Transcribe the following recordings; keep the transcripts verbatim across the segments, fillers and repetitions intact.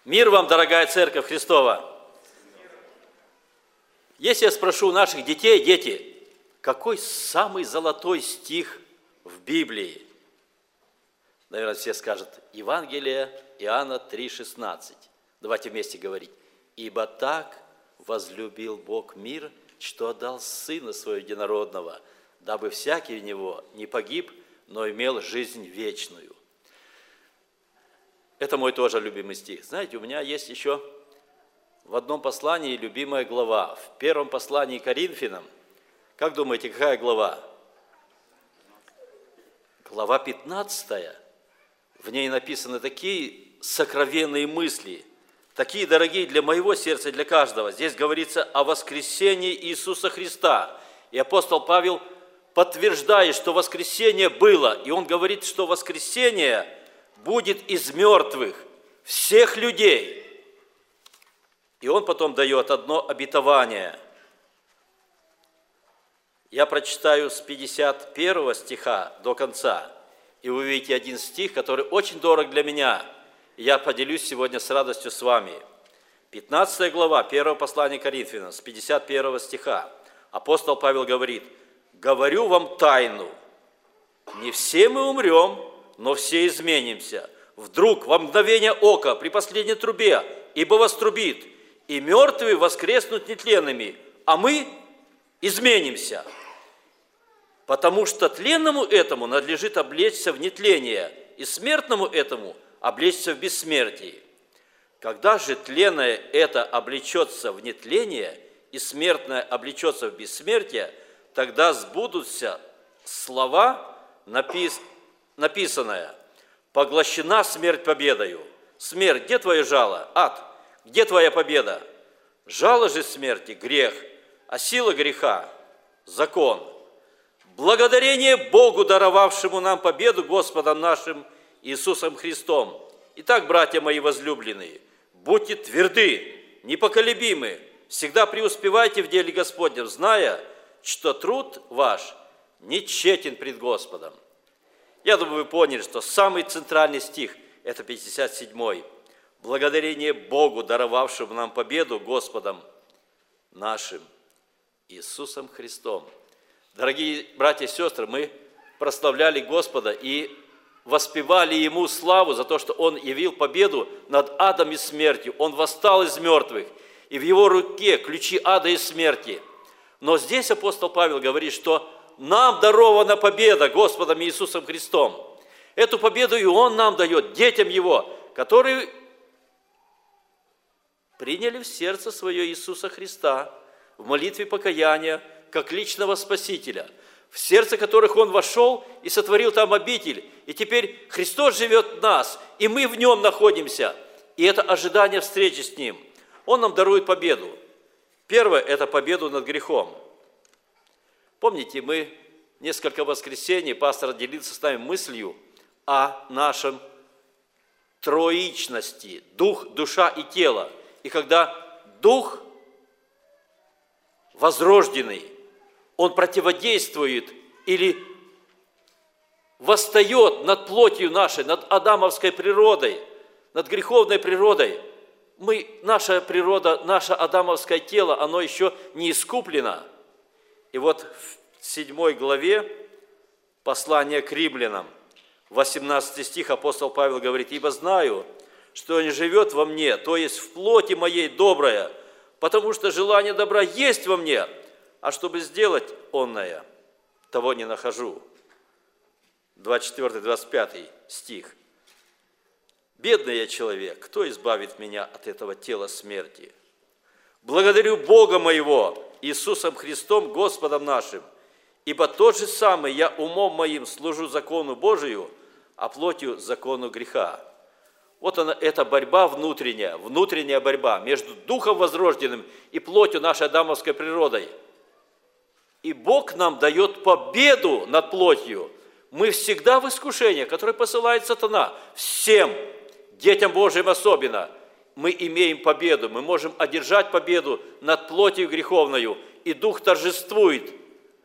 Мир вам, дорогая Церковь Христова! Если я спрошу у наших детей, дети, какой самый золотой стих в Библии? Наверное, все скажут, Евангелие Иоанна три шестнадцать. Давайте вместе говорить. «Ибо так возлюбил Бог мир, что отдал Сына Своего Единородного, дабы всякий в Него не погиб, но имел жизнь вечную». Это мой тоже любимый стих. Знаете, у меня есть еще в одном послании любимая глава. В первом послании к Коринфянам. Как думаете, какая глава? Глава пятнадцатая. В ней написаны такие сокровенные мысли, такие дорогие для моего сердца и для каждого. Здесь говорится о воскресении Иисуса Христа. И апостол Павел подтверждает, что воскресение было. И он говорит, что воскресение будет из мертвых всех людей. И он потом дает одно обетование. Я прочитаю с пятьдесят первого стиха до конца. И вы увидите один стих, который очень дорог для меня. И я поделюсь сегодня с радостью с вами. пятнадцатая глава первого послания Коринфянам, с пятьдесят первого стиха. Апостол Павел говорит: «Говорю вам тайну, не все мы умрем, но все изменимся. Вдруг во мгновение ока при последней трубе, ибо вострубит, и мертвые воскреснут нетленными, а мы изменимся. Потому что тленному этому надлежит облечься в нетление, и смертному этому облечься в бессмертие. Когда же тленное это облечется в нетление, и смертное облечется в бессмертие, тогда сбудутся слова, напис... написанное: поглощена смерть победою. Смерть, где твое жало? Ад, где твоя победа? Жало же смерти – грех, а сила греха – закон. Благодарение Богу, даровавшему нам победу Господом нашим Иисусом Христом. Итак, братья мои возлюбленные, будьте тверды, непоколебимы, всегда преуспевайте в деле Господнем, зная, что труд ваш не тщетен пред Господом». Я думаю, вы поняли, что самый центральный стих – это пятьдесят седьмой. Благодарение Богу, даровавшему нам победу Господом нашим Иисусом Христом. Дорогие братья и сестры, мы прославляли Господа и воспевали Ему славу за то, что Он явил победу над адом и смертью. Он восстал из мертвых, и в Его руке ключи ада и смерти. Но здесь апостол Павел говорит, что нам дарована победа Господом Иисусом Христом. Эту победу и Он нам дает, детям Его, которые приняли в сердце свое Иисуса Христа в молитве покаяния, как личного Спасителя, в сердце которых Он вошел и сотворил там обитель. И теперь Христос живет в нас, и мы в Нем находимся. И это ожидание встречи с Ним. Он нам дарует победу. Первое – это победу над грехом. Помните, мы несколько воскресений, пастор делился с нами мыслью о нашем троичности – дух, душа и тело. И когда дух возрожденный, он противодействует или восстает над плотью нашей, над адамовской природой, над греховной природой. Мы, наша природа, наше адамовское тело, оно еще не искуплено. И вот в седьмой главе послания к римлянам, восемнадцатый стих, апостол Павел говорит: «Ибо знаю, что не живет во мне, то есть в плоти моей доброе, потому что желание добра есть во мне, а чтобы сделать онное, того не нахожу». двадцать четвёртый двадцать пятый стих. «Бедный я человек, кто избавит меня от этого тела смерти? Благодарю Бога моего, Иисусом Христом, Господом нашим, ибо тот же самый я умом моим служу закону Божию, а плотью закону греха». Вот она, эта борьба внутренняя, внутренняя борьба между духом возрожденным и плотью нашей адамовской природой. И Бог нам дает победу над плотью. Мы всегда в искушении, которое посылает сатана, всем, детям Божьим особенно, мы имеем победу, мы можем одержать победу над плотью греховною, и дух торжествует.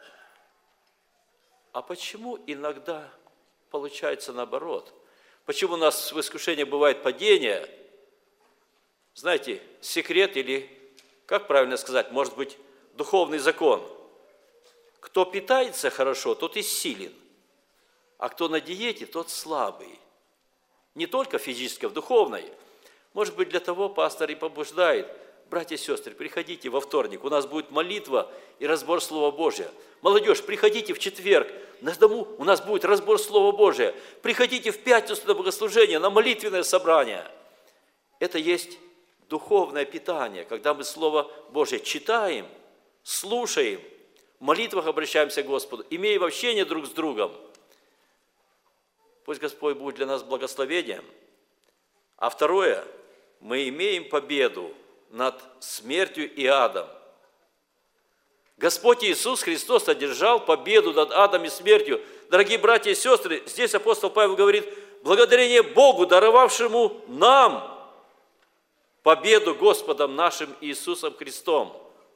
А почему иногда получается наоборот? Почему у нас в искушении бывает падение, знаете, секрет или, как правильно сказать, может быть, духовный закон. Кто питается хорошо, тот и силен, а кто на диете, тот слабый. Не только физически, а в духовной. Может быть, для того пастор и побуждает. Братья и сестры, приходите во вторник, у нас будет молитва и разбор Слова Божия. Молодежь, приходите в четверг, на дому у нас будет разбор Слова Божия. Приходите в пятницу на богослужение, на молитвенное собрание. Это есть духовное питание, когда мы Слово Божие читаем, слушаем, в молитвах обращаемся к Господу, имеем общение друг с другом. Пусть Господь будет для нас благословением. А второе, мы имеем победу над смертью и адом. Господь Иисус Христос одержал победу над адом и смертью. Дорогие братья и сестры, здесь апостол Павел говорит, благодарение Богу, даровавшему нам победу Господом нашим Иисусом Христом.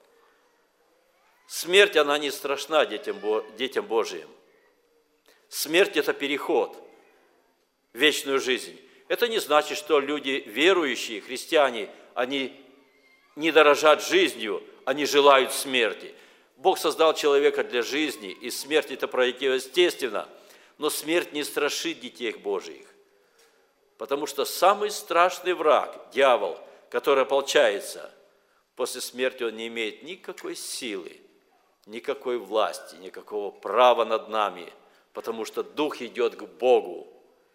Смерть, она не страшна детям, детям Божиим. Смерть – это переход в вечную жизнь. Это не значит, что люди верующие, христиане, они не дорожат жизнью, они желают смерти. Бог создал человека для жизни, и смерть – это противоестественно. Но смерть не страшит детей Божиих. Потому что самый страшный враг, дьявол, который ополчается, после смерти он не имеет никакой силы, никакой власти, никакого права над нами, потому что дух идет к Богу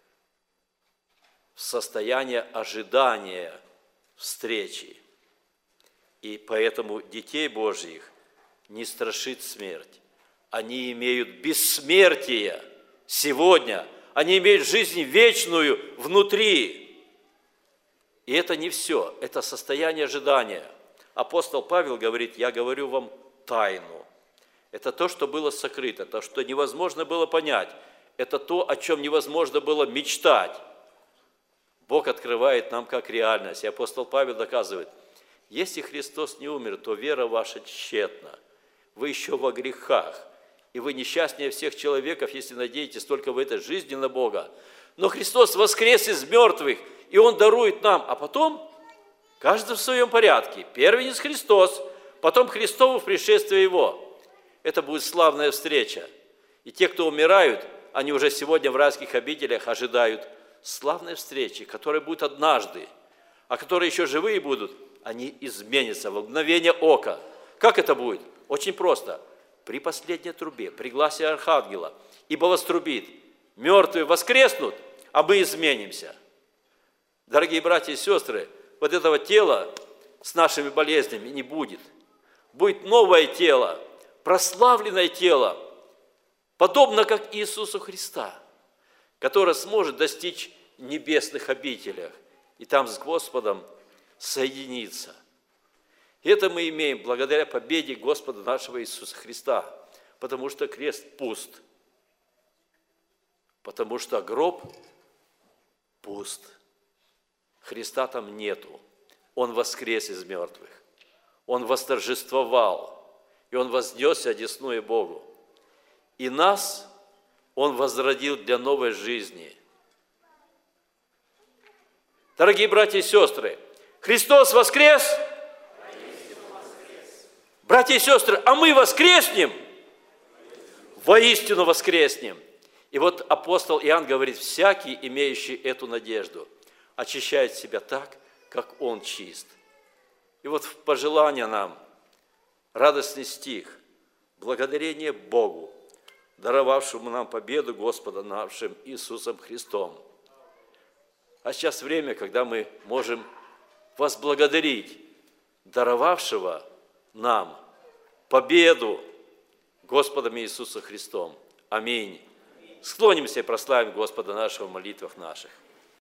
в состояние ожидания встречи. И поэтому детей Божьих не страшит смерть. Они имеют бессмертие сегодня, они имеют жизнь вечную внутри. И это не все, это состояние ожидания. Апостол Павел говорит, я говорю вам тайну. Это то, что было сокрыто, то, что невозможно было понять. Это то, о чем невозможно было мечтать. Бог открывает нам как реальность. И апостол Павел доказывает, если Христос не умер, то вера ваша тщетна. Вы еще во грехах. И вы несчастнее всех человеков, если надеетесь только в этой жизни на Бога. Но Христос воскрес из мертвых, и Он дарует нам. А потом, каждый в своем порядке. Первенец Христос, потом Христово пришествие Его. Это будет славная встреча. И те, кто умирают, они уже сегодня в райских обителях ожидают славной встречи, которая будет однажды, а которые еще живые будут, они изменятся в мгновение ока. Как это будет? Очень просто. При последней трубе, при гласе архангела, ибо вострубит, мертвые воскреснут, а мы изменимся. Дорогие братья и сестры, вот этого тела с нашими болезнями не будет. Будет новое тело, прославленное тело, подобно как Иисусу Христа, которое сможет достичь небесных обителях и там с Господом соединиться. И это мы имеем благодаря победе Господа нашего Иисуса Христа, потому что крест пуст, потому что гроб пуст. Христа там нету. Он воскрес из мертвых. Он восторжествовал. И Он вознесся одесную Богу. И нас Он возродил для новой жизни. Дорогие братья и сестры, Христос воскрес? Братья и сестры, а мы воскреснем? Воистину воскреснем. И вот апостол Иоанн говорит, всякий, имеющий эту надежду, очищает себя так, как он чист. И вот в пожелание нам, радостный стих, благодарение Богу, даровавшему нам победу Господа нашим Иисусом Христом. А сейчас время, когда мы можем возблагодарить даровавшего нам победу Господом Иисусом Христом. Аминь. Склонимся и прославим Господа нашего в молитвах наших.